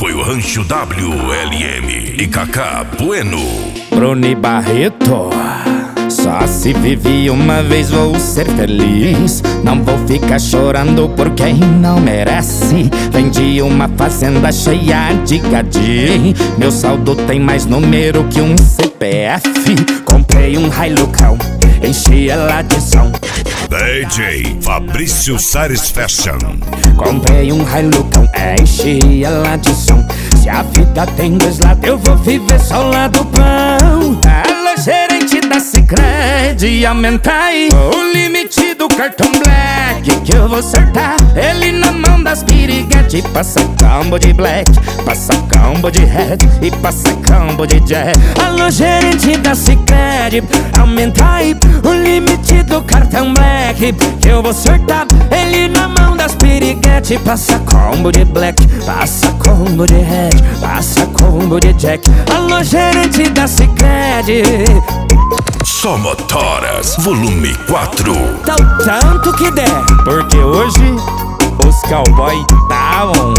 Apoio Rancho WLM e Cacá Bueno. Bruni Barreto. Só se vive uma vez, vou ser feliz. Não vou ficar chorando por quem não merece. Vendi uma fazenda cheia de gadi. Meu saldo tem mais número que um CPF. Comprei um Hilucão, enchi ela de som. DJ Fabrício Sares Fashion. Comprei um Hilucão, enchi ela de som. Se a vida tem dois lados, eu vou viver só o lado bom. Alô, gerente da Sicredi, aumenta aí o limite do cartão Black, que eu vou acertar ele na mão das piriguete. Passa combo de Black, passa combo de Red e passa combo de Jack. Alô, gerente da Sicredi, aumenta aí o limite do cartão Black, que eu vou acertar ele na mão das piriguete. Passa combo de Black, passa combo de Red, passa combo de Jack. Alô, gerente da Sicredi. Só Motoras, volume 4. Tá o tanto que der, porque hoje os cowboy tavam.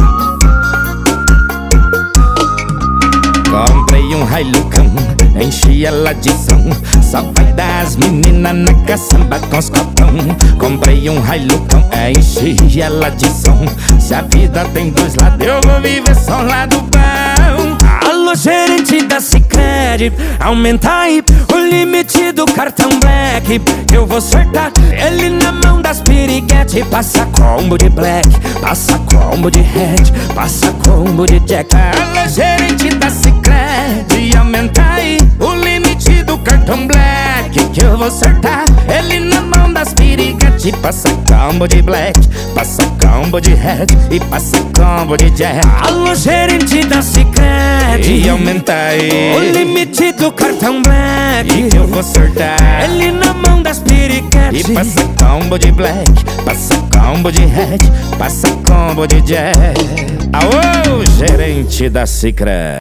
Comprei um Hilucão, enchi ela de som. Só vai dar as meninas na caçamba com os copão. Comprei um Hilucão, enchi ela de som. Se a vida tem dois lados, eu vou viver só um lado bom. Alô, gerente da Sicredi, aumenta aí o limite do cartão Black, que eu vou acertar ele na mão das piriguete. Passa combo de Black, passa combo de Red, passa combo de Jack. Alô, gerente da Sicredi, aumenta aí o limite do cartão Black, que eu vou acertar ele na mão das piriguete. Passa combo de Black, passa combo de Red e passa combo de Jack. Alô, gerente da Sicredi, e aumenta aí o limite do cartão Black, que eu vou acertar ele na mão das piriguete. E passa combo de Black, passa combo de Red, passa combo de Jack. Aô, gerente da Sicredi.